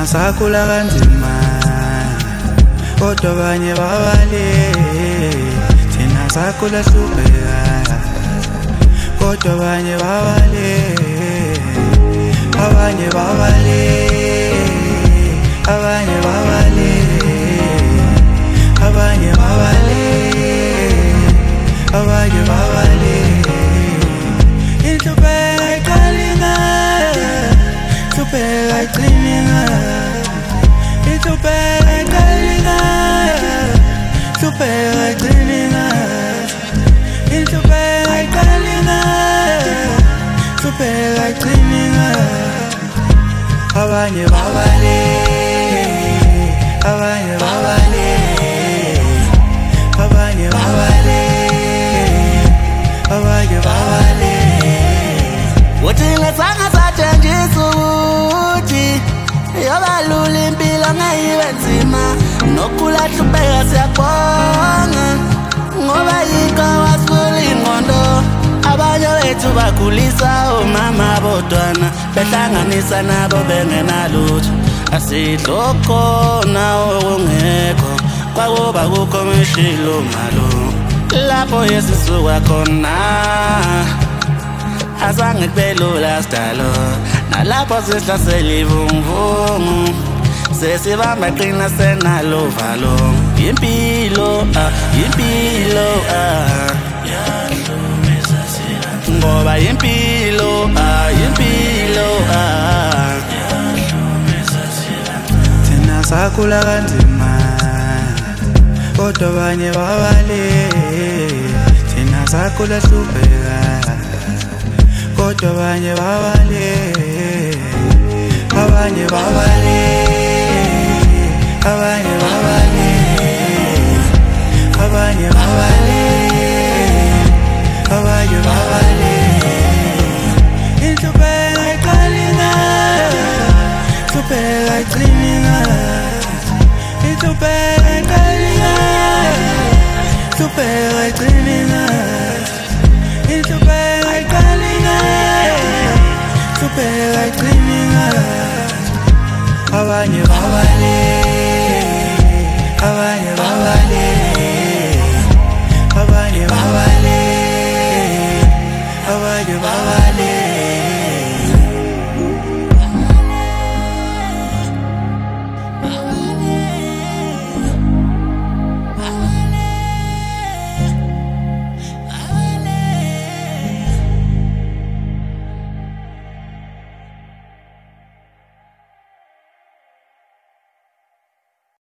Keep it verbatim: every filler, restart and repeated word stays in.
sakhula kanzima kodwa abanye babale thina sakhula hlupheka kodwa abanye babale abanye babale abanye babale abanye babale abanye babale inhlupheko iqalinga inhlupheko iqininga inhlupheko iqalinga inhlupheko iqininga inhlupheko iqalinga inhlupheko iqininga abanye babale abanye babale abanye babale abanye babale uthi ngesanga sathenjisa ukuthi yobalula impilo ngayibe nzima nokhula hlupheka siyabonga ngoba yikho wasula ingqondo abanye bethu bakhulisa omama bodwana behlanganisa nabo bengenalutho asidlokhona okungekho kwakuba kukho mishilo malo lapho yesisuka khona azange kubelula sidalo nalapho sihlasela ivunguvungu sesibamba qina senalo valo impilo ah impilo ah ngoba impilo ah impilo ah thina sakhula kanzima kodwa abanye babale thina sakhula hlupheka kodwa abanye babale abanye babale abanye babale abanye babale abanye babale inhlupheko iqalinga inhlupheko iqininga inhlupheko iqalinga inhlupheko iqininga inhlupheko iqalinga inhlupheko iqininga abanye babale abanye babale